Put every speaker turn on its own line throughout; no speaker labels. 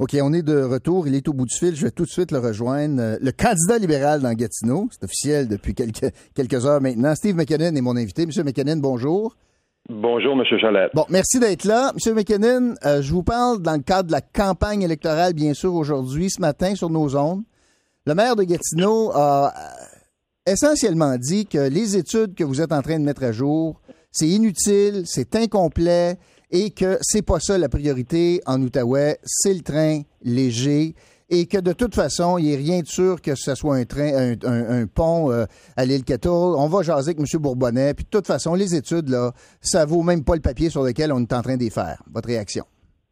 OK, on est de retour. Il est au bout du fil. Je vais tout de suite le rejoindre. Le candidat libéral dans Gatineau, c'est officiel depuis quelques heures maintenant. Steve McKinnon est mon invité. Monsieur McKinnon, bonjour.
Bonjour, M. Chalette.
Bon, merci d'être là. Monsieur McKinnon, je vous parle dans le cadre de la campagne électorale, bien sûr, aujourd'hui, ce matin, sur nos ondes. Le maire de Gatineau a essentiellement dit que les études que vous êtes en train de mettre à jour, c'est inutile, c'est incomplet et que c'est pas ça la priorité en Outaouais, c'est le train léger et que de toute façon, il n'y a rien de sûr que ce soit un pont à l'île Kettle. On va jaser avec M. Bourbonnais, puis de toute façon, les études, là, ça vaut même pas le papier sur lequel on est en train de les faire. Votre réaction?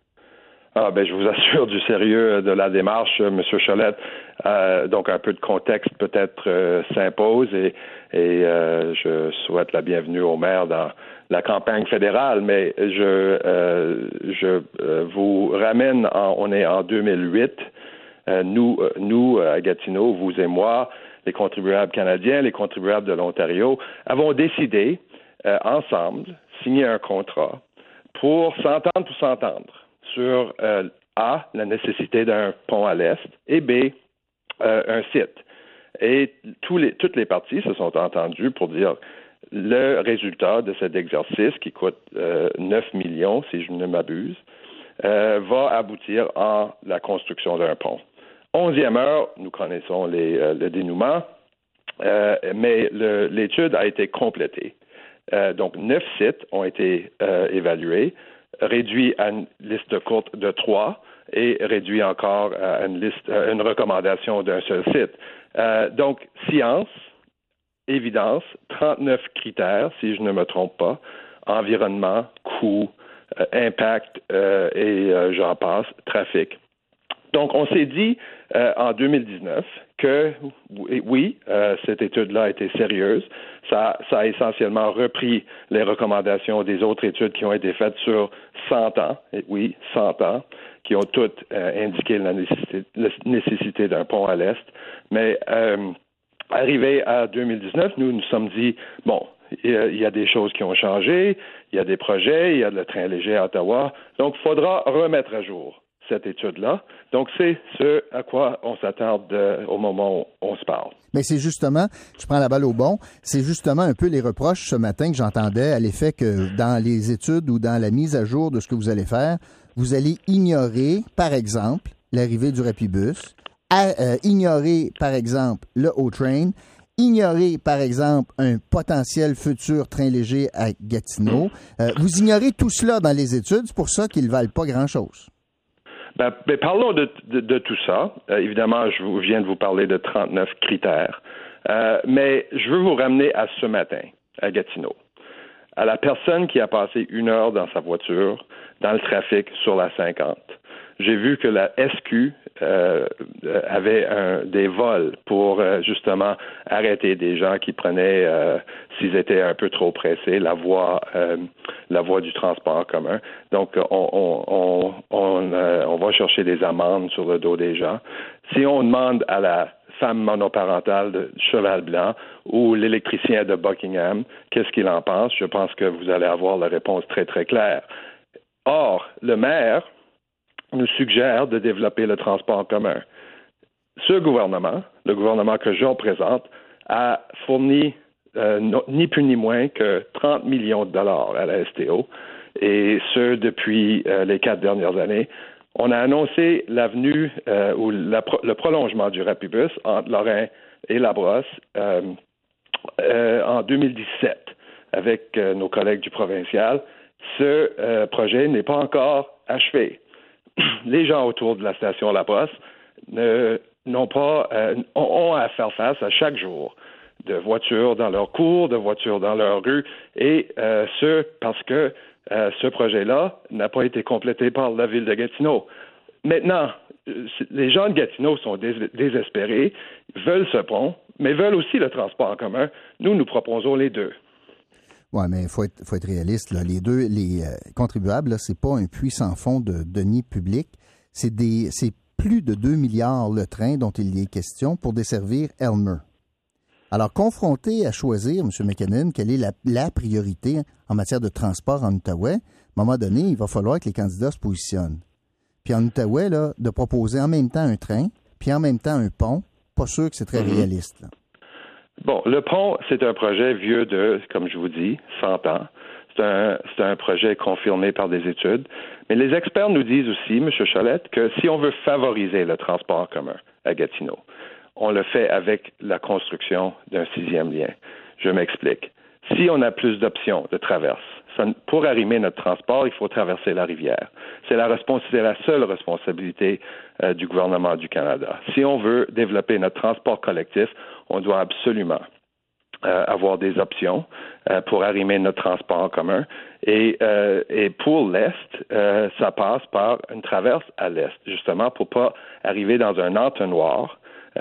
Je vous assure du sérieux de la démarche, M. Chalette. Donc, un peu de contexte peut-être s'impose et je souhaite la bienvenue au maire dans la campagne fédérale, mais je vous ramène, on est en 2008. Nous, à Gatineau, vous et moi, les contribuables canadiens, les contribuables de l'Ontario, avons décidé ensemble, signer un contrat pour s'entendre sur A, la nécessité d'un pont à l'est, et B, un site. Et toutes les parties se sont entendues pour dire le résultat de cet exercice, qui coûte 9 millions, si je ne m'abuse, va aboutir en la construction d'un pont. 11e heure, nous connaissons le dénouement, mais l'étude a été complétée. Donc, 9 sites ont été évalués, réduit à une liste courte de 3 et réduit encore à une recommandation d'un seul site. Donc, science, évidence, 39 critères, si je ne me trompe pas, environnement, coût, impact et j'en passe, trafic. Donc, on s'est dit en 2019 que oui, cette étude-là a été sérieuse. Ça a essentiellement repris les recommandations des autres études qui ont été faites sur 100 ans, et oui, 100 ans, qui ont toutes indiqué la nécessité d'un pont à l'est. Mais arrivé à 2019, nous sommes dit, bon, il y a des choses qui ont changé, il y a des projets, il y a le train léger à Ottawa, donc il faudra remettre à jour cette étude-là. Donc, c'est ce à quoi on s'attarde au moment où on se parle.
Mais c'est justement, je prends la balle au bon, c'est justement un peu les reproches ce matin que j'entendais à l'effet que dans les études ou dans la mise à jour de ce que vous allez faire, vous allez ignorer, par exemple, l'arrivée du Rapibus, ignorer, par exemple, le O-Train, ignorer, par exemple, un potentiel futur train léger à Gatineau. Vous ignorez tout cela dans les études, c'est pour ça qu'ils ne valent pas grand-chose.
Mais parlons de tout ça. Évidemment, je viens de vous parler de 39 critères. Mais je veux vous ramener à ce matin, à Gatineau, à la personne qui a passé 1 heure dans sa voiture, dans le trafic sur la 50. J'ai vu que la SQ avait des vols pour justement arrêter des gens qui prenaient, s'ils étaient un peu trop pressés, la voie du transport commun. Donc, on va chercher des amendes sur le dos des gens. Si on demande à la femme monoparentale de Cheval Blanc ou l'électricien de Buckingham, qu'est-ce qu'il en pense? Je pense que vous allez avoir la réponse très, très claire. Or, le maire nous suggère de développer le transport en commun. Ce gouvernement, le gouvernement que je représente, a fourni ni plus ni moins que 30 millions de dollars à la STO, et ce, depuis les 4 dernières années. On a annoncé l'avenue ou le prolongement du Rapibus entre Lorrain et Labrosse en 2017 avec nos collègues du provincial. Ce projet n'est pas encore achevé. Les gens autour de la station Labrosse ont à faire face à chaque jour de voitures dans leur cours, de voitures dans leur rue, et parce que ce projet-là n'a pas été complété par la ville de Gatineau. Maintenant, les gens de Gatineau sont désespérés, veulent ce pont, mais veulent aussi le transport en commun. Nous proposons les deux.
Oui, mais il faut être réaliste. Là. Les contribuables, c'est pas un puits sans fond de deniers publics. C'est plus de 2 milliards le train dont il y est question pour desservir Elmer. Alors, confronté à choisir, M. McKinnon, quelle est la priorité en matière de transport en Outaouais, à un moment donné, il va falloir que les candidats se positionnent. puis en Outaouais, là, de proposer en même temps un train, puis en même temps un pont. Pas sûr que c'est très réaliste. Là.
Bon, le pont, c'est un projet vieux de, comme je vous dis, 100 ans. C'est un projet confirmé par des études. Mais les experts nous disent aussi, M. Cholette, que si on veut favoriser le transport en commun à Gatineau, on le fait avec la construction d'un 6e lien. Je m'explique. Si on a plus d'options de traverse, pour arrimer notre transport, il faut traverser la rivière. C'est la seule responsabilité du gouvernement du Canada. Si on veut développer notre transport collectif, on doit absolument avoir des options pour arrimer notre transport en commun. Et pour l'Est, ça passe par une traverse à l'Est, justement pour pas arriver dans un entonnoir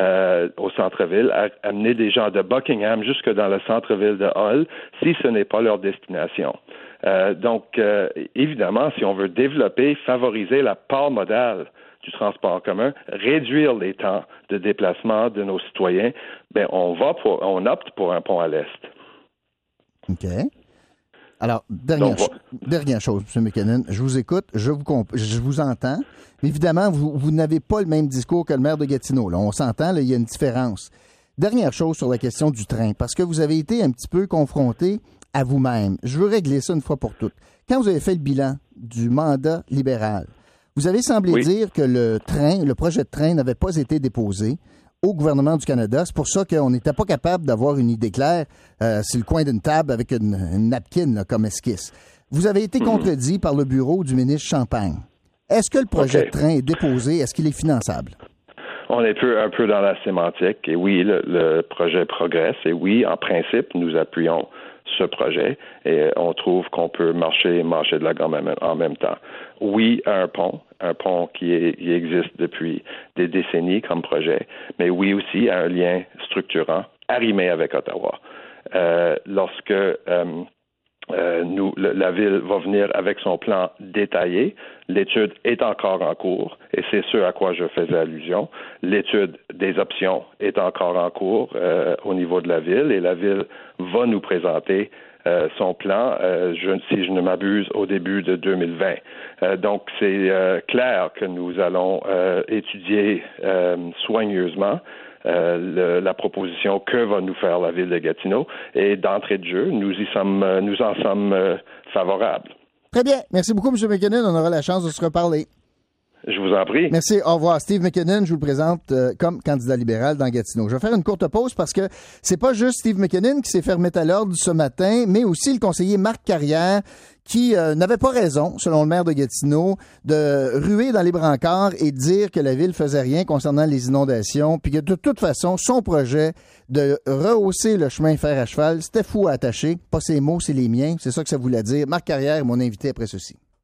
au centre-ville, amener des gens de Buckingham jusque dans le centre-ville de Hull, si ce n'est pas leur destination. Donc, évidemment, si on veut développer, favoriser la part modale du transport en commun, réduire les temps de déplacement de nos citoyens, ben on opte pour un pont à l'Est.
OK. Alors, dernière chose, M. McKinnon, je vous écoute, je vous entends. Évidemment, vous n'avez pas le même discours que le maire de Gatineau. Là. On s'entend, là, il y a une différence. Dernière chose sur la question du train, parce que vous avez été un petit peu confronté à vous-même. Je veux régler ça une fois pour toutes. Quand vous avez fait le bilan du mandat libéral, vous avez semblé dire que le projet de train n'avait pas été déposé au gouvernement du Canada. C'est pour ça qu'on n'était pas capable d'avoir une idée claire sur le coin d'une table avec une napkin là, comme esquisse. Vous avez été contredit par le bureau du ministre Champagne. Est-ce que le projet de train est déposé? Est-ce qu'il est finançable?
On est un peu dans la sémantique. Et oui, le projet progresse. Et oui, en principe, nous appuyons ce projet et on trouve qu'on peut marcher de la gomme en même temps. Oui, un pont qui existe depuis des décennies comme projet, mais oui aussi un lien structurant arrimé avec Ottawa. Lorsque la Ville va venir avec son plan détaillé. L'étude est encore en cours et c'est ce à quoi je faisais allusion. L'étude des options est encore en cours au niveau de la Ville et la Ville va nous présenter son plan, si je ne m'abuse, au début de 2020. Donc, c'est clair que nous allons étudier soigneusement la proposition que va nous faire la Ville de Gatineau et d'entrée de jeu, nous en sommes favorables.
Très bien. Merci beaucoup, M. McKinnon. On aura la chance de se reparler.
Je vous en prie.
Merci. Au revoir. Steve McKinnon, je vous le présente comme candidat libéral dans Gatineau. Je vais faire une courte pause parce que c'est pas juste Steve McKinnon qui s'est fait remettre à l'ordre ce matin, mais aussi le conseiller Marc Carrière qui n'avait pas raison, selon le maire de Gatineau, de ruer dans les brancards et dire que la Ville faisait rien concernant les inondations, puis que de toute façon, son projet de rehausser le chemin fer à cheval, c'était fou à attacher. Pas ses mots, c'est les miens. C'est ça que ça voulait dire. Marc Carrière est mon invité après ceci.